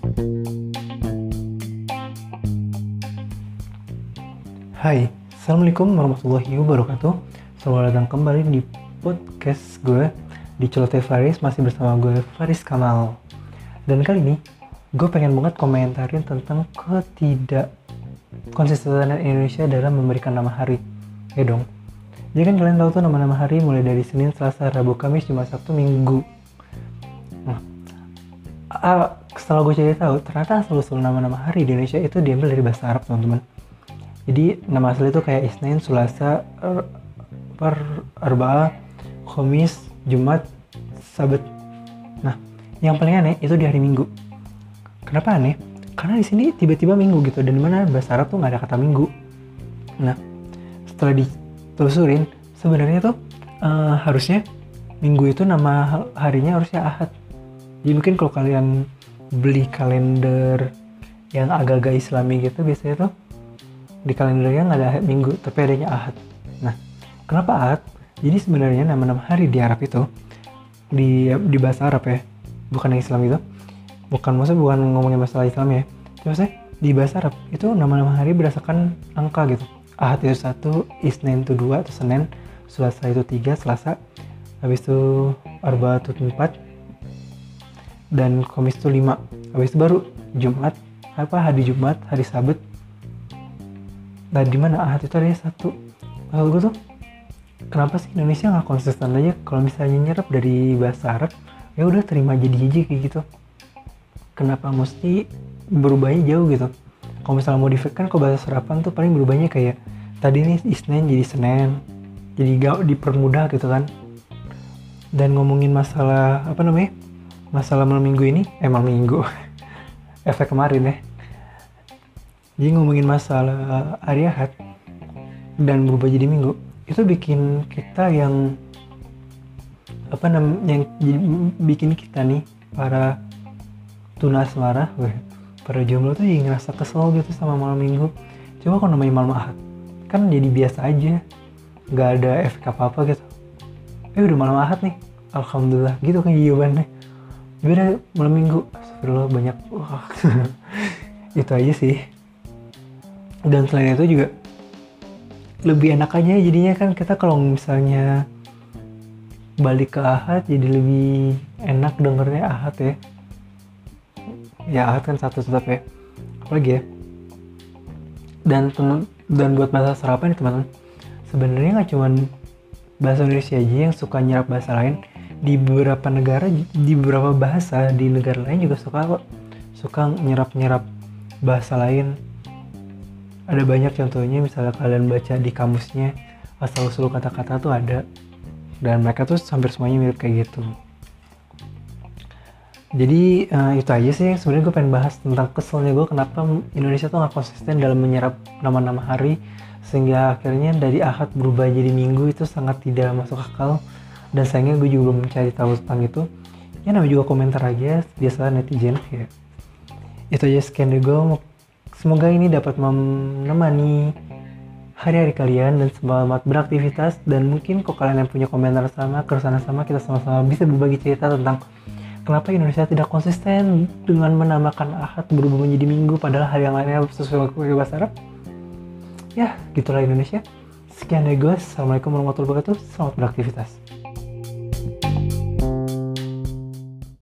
Hai, Assalamualaikum warahmatullahi wabarakatuh. Selamat datang kembali di podcast gue di Celoteh Faris, masih bersama gue Faris Kamal. Dan kali ini gue pengen banget komentarin tentang konsistenan Indonesia dalam memberikan nama hari. Ya dong. Jadi kan kalian tahu tuh nama-nama hari mulai dari Senin, Selasa, Rabu, Kamis, Jumat, Sabtu, Minggu. Setelah gue cari tahu, ternyata asal-usul nama-nama hari di Indonesia itu diambil dari bahasa Arab, teman-teman. Jadi nama asli itu kayak Isnin, Selasa, Arba'ah, Khamis, Jumat, Sabat. Nah, yang paling aneh itu di hari Minggu. Kenapa aneh? Karena di sini tiba-tiba Minggu gitu, dan dimana bahasa Arab tuh nggak ada kata Minggu. Nah, setelah ditelusurin, sebenarnya tuh harusnya Minggu itu nama harinya harusnya Ahad. Jadi mungkin kalau kalian beli kalender yang agak-agak Islami gitu, biasanya tuh di kalendernya nggak ada Minggu, tapi adanya Ahad. Nah, kenapa Ahad? Jadi sebenarnya nama-nama hari di Arab itu, di bahasa Arab ya, bukan yang Islam itu, bukan ngomongin masalah Islam ya, maksudnya di bahasa Arab itu nama-nama hari berdasarkan angka gitu. Ahad itu 1, Isnin itu 2 atau Senin, Selasa itu 3, Selasa, habis itu Arba'ah itu 4, dan Khamis itu 5, habis itu baru Jumat, hari Jumat, hari Sabat. Nah, di mana Ahad itu ada 1. Maksud gue tuh, kenapa sih Indonesia nggak konsisten aja? Kalau misalnya nyerap dari bahasa Arab, ya udah terima jadi kayak gitu. Kenapa mesti berubahnya jauh gitu? Kalau misalnya modifik kan, kalau bahasa serapan tuh paling berubahnya kayak tadi nih Isnin jadi Senin, jadi gak dipermudah gitu kan. Dan ngomongin masalah masalah malam minggu ini, malam minggu efek kemarin ya. Jadi ngomongin masalah hari Ahad dan berubah jadi Minggu, itu bikin kita yang bikin kita nih para tunasmara, para jomblo tuh jadi ngerasa kesel gitu sama malam Minggu. Coba kalau namanya malam Ahad, kan jadi biasa aja, nggak ada efek apa-apa gitu. Udah malam Ahad nih, alhamdulillah gitu kan jawabannya. Udah malam Minggu, astagfirullah banyak. Itu aja sih. Dan selain itu juga lebih enak aja jadinya kan, kita kalau misalnya balik ke Ahad jadi lebih enak dengernya Ahad ya. Ya Ahad kan satu tetap ya. Apalagi ya. Dan buat bahasa serapan nih teman-teman, sebenarnya nggak cuma bahasa Indonesia aja yang suka nyerap bahasa lain. Di beberapa negara, di beberapa bahasa di negara lain juga suka nyerap bahasa lain. Ada banyak contohnya, misalnya kalian baca di kamusnya, asal-usul kata-kata tuh ada. Dan mereka tuh hampir semuanya mirip kayak gitu. Jadi itu aja sih yang sebenarnya gue pengen bahas tentang keselnya gue kenapa Indonesia tuh gak konsisten dalam menyerap nama-nama hari. Sehingga akhirnya dari Ahad berubah jadi Minggu, itu sangat tidak masuk akal. Dan sayangnya gue juga belum mencari tahu tentang itu. Ya namanya juga komentar aja, biasa netizen ya. Itu aja, sekian dari gue. Semoga ini dapat menemani hari-hari kalian dan selamat beraktivitas. Dan mungkin kalau kalian yang punya komentar sama, keresahan sama, kita sama-sama bisa berbagi cerita tentang kenapa Indonesia tidak konsisten dengan menamakan Ahad berubah menjadi Minggu padahal hari yang lainnya sesuai bahasa Arab. Ya, gitulah Indonesia. Sekian dari gue. Assalamualaikum warahmatullahi wabarakatuh. Selamat beraktivitas.